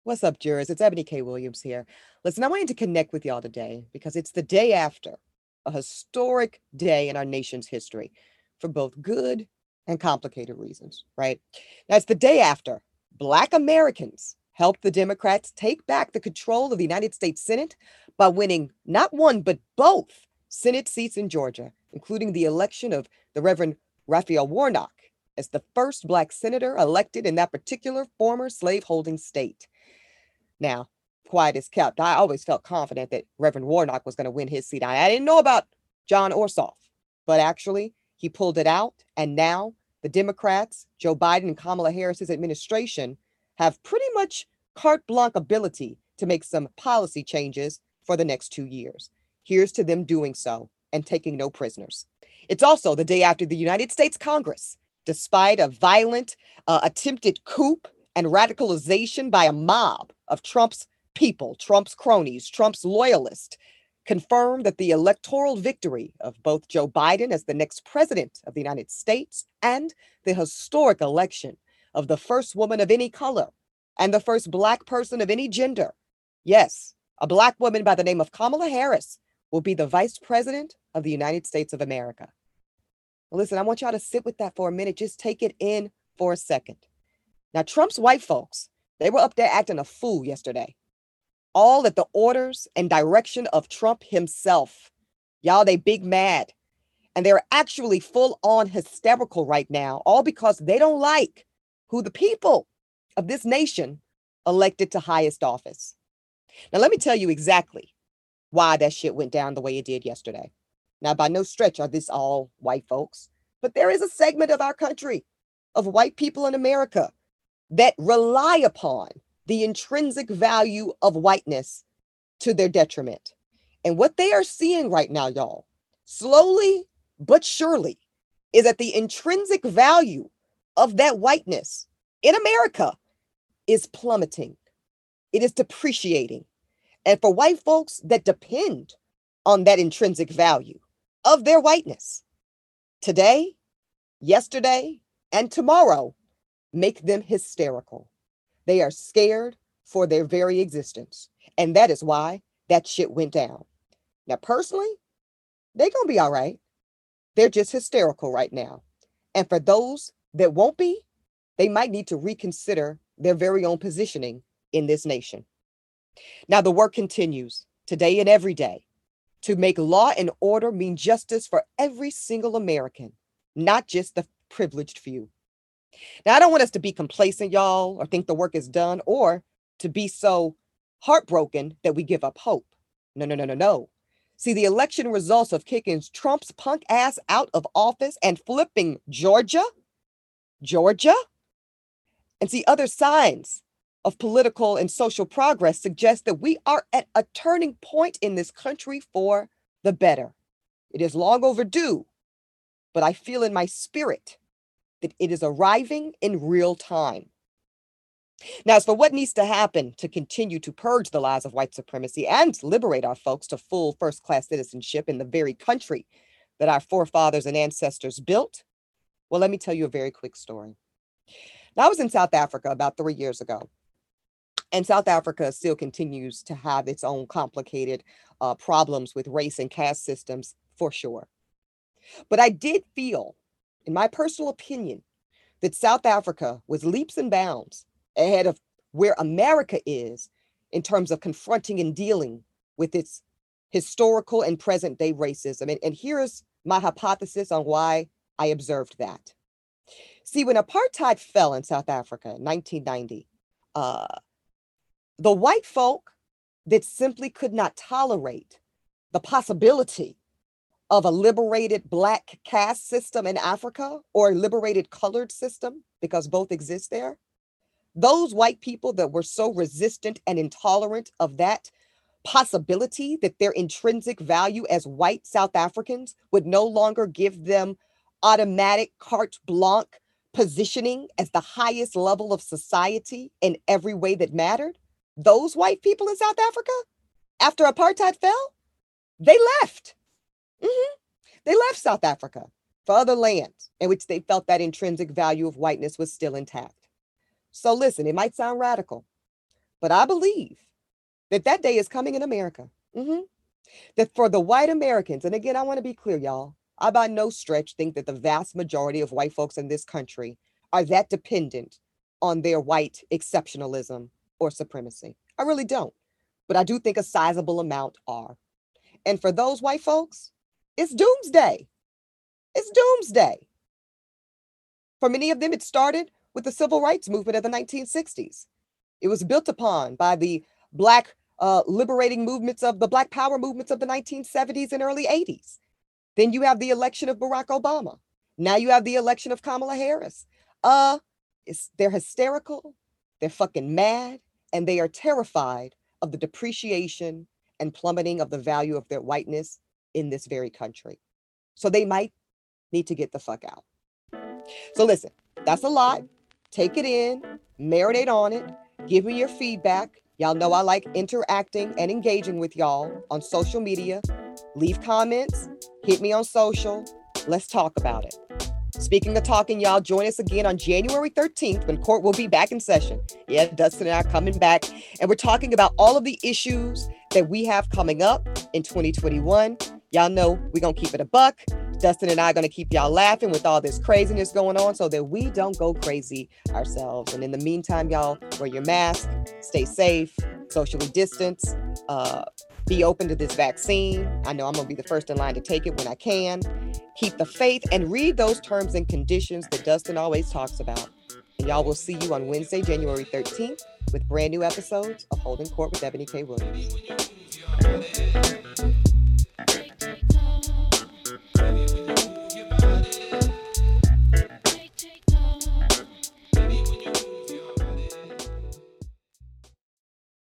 What's up, jurors? It's Ebony K. Williams here. Listen, I wanted to connect with y'all today because it's the day after a historic day in our nation's history for both good and complicated reasons, right? Now, it's the day after Black Americans helped the Democrats take back the control of the United States Senate by winning not one, but both Senate seats in Georgia, including the election of the Reverend Raphael Warnock as the first Black senator elected in that particular former slaveholding state. Now, quiet is kept. I always felt confident that Reverend Warnock was going to win his seat. I didn't know about John Ossoff, but actually, he pulled it out. And now the Democrats, Joe Biden and Kamala Harris's administration, have pretty much carte blanche ability to make some policy changes for the next 2 years. Here's to them doing so and taking no prisoners. It's also the day after the United States Congress, despite a violent attempted coup and radicalization by a mob of Trump's people, Trump's cronies, Trump's loyalists, confirmed that the electoral victory of both Joe Biden as the next president of the United States and the historic election of the first woman of any color and the first Black person of any gender. Yes, a Black woman by the name of Kamala Harris will be the vice president of the United States of America. Listen, I want y'all to sit with that for a minute. Just take it in for a second. Now, Trump's white folks, they were up there acting a fool yesterday, all at the orders and direction of Trump himself. Y'all, they big mad. And they're actually full on hysterical right now, all because they don't like who the people of this nation elected to highest office. Now, let me tell you exactly why that shit went down the way it did yesterday. Now, by no stretch are this all white folks, but there is a segment of our country, of white people in America, that rely upon the intrinsic value of whiteness to their detriment. And what they are seeing right now, y'all, slowly but surely, is that the intrinsic value of that whiteness in America is plummeting. It is depreciating. And for white folks that depend on that intrinsic value of their whiteness, today, yesterday, and tomorrow make them hysterical. They are scared for their very existence. And that is why that shit went down. Now, personally, they're going to be all right. They're just hysterical right now. And for those that won't be, they might need to reconsider their very own positioning in this nation. Now, the work continues today and every day to make law and order mean justice for every single American, not just the privileged few. Now, I don't want us to be complacent, y'all, or think the work is done, or to be so heartbroken that we give up hope. No, no, no, no, no. See, the election results of kicking Trump's punk ass out of office and flipping Georgia, and see, other signs of political and social progress suggest that we are at a turning point in this country for the better. It is long overdue, but I feel in my spirit that it is arriving in real time. Now, as for what needs to happen to continue to purge the lies of white supremacy and liberate our folks to full first class citizenship in the very country that our forefathers and ancestors built, well, let me tell you a very quick story. Now, I was in South Africa about 3 years ago, and South Africa still continues to have its own complicated problems with race and caste systems for sure. But I did feel, in my personal opinion, that South Africa was leaps and bounds ahead of where America is in terms of confronting and dealing with its historical and present day racism. And here's my hypothesis on why I observed that. See, when apartheid fell in South Africa in 1990, uh, the white folk that simply could not tolerate the possibility of a liberated Black caste system in Africa or a liberated colored system, because both exist there, those white people that were so resistant and intolerant of that possibility that their intrinsic value as white South Africans would no longer give them automatic carte blanche positioning as the highest level of society in every way that mattered, those white people in South Africa, after apartheid fell, they left. Mhm. They left South Africa for other lands in which they felt that intrinsic value of whiteness was still intact. So listen, it might sound radical, But I believe that that day is coming in America. That for the white Americans, and again, I want to be clear, y'all, I by no stretch think that the vast majority of white folks in this country are that dependent on their white exceptionalism or supremacy. I really don't. But I do think a sizable amount are. And for those white folks, it's doomsday. It's doomsday. For many of them, it started with the civil rights movement of the 1960s. It was built upon by the Black liberating movements of the Black Power movements of the 1970s and early 80s. Then you have the election of Barack Obama. Now you have the election of Kamala Harris. They're hysterical, they're fucking mad, and they are terrified of the depreciation and plummeting of the value of their whiteness in this very country. So they might need to get the fuck out. So listen, that's a lot. Take it in, marinate on it, give me your feedback. Y'all know I like interacting and engaging with y'all on social media. Leave comments, hit me on social. Let's talk about it. Speaking of talking, y'all, join us again on January 13th when court will be back in session. Yeah, Dustin and I are coming back, and we're talking about all of the issues that we have coming up in 2021. Y'all know we're going to keep it a buck. Dustin and I are going to keep y'all laughing with all this craziness going on so that we don't go crazy ourselves. And in the meantime, y'all, wear your mask, stay safe, socially distance, be open to this vaccine. I know I'm going to be the first in line to take it when I can. Keep the faith and read those terms and conditions that Dustin always talks about. And y'all will see you on Wednesday, January 13th with brand new episodes of Holding Court with Ebony K. Williams.